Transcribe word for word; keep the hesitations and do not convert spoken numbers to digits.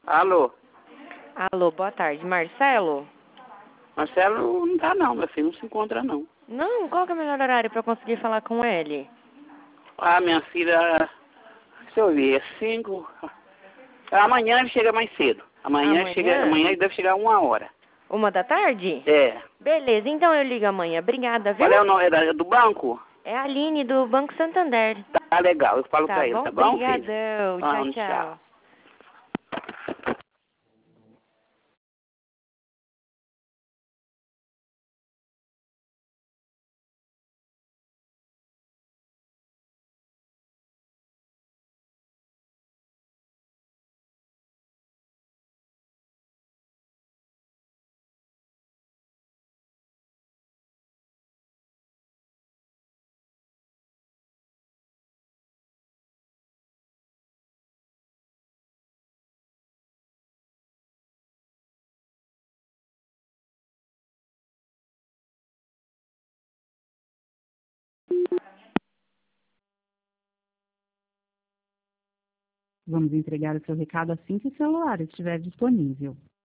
Alô? Alô, boa tarde. Marcelo? Marcelo não tá não, meu filho, não se encontra não. Não, qual que é o melhor horário para eu conseguir falar com ele? Ah, minha filha, deixa eu ver, é cinco... Amanhã ele chega mais cedo. Amanhã, ele chega, Amanhã? amanhã ele deve chegar uma hora. Uma da tarde? É. Beleza, então eu ligo amanhã. Obrigada, viu? Qual é o nome? É da- do banco? É a Aline do Banco Santander. Tá legal, eu falo Tá pra ele, bom? tá bom, filho? Obrigadão. Tchau, Vamos, tchau. tchau. Vamos entregar o seu recado assim que o celular estiver disponível.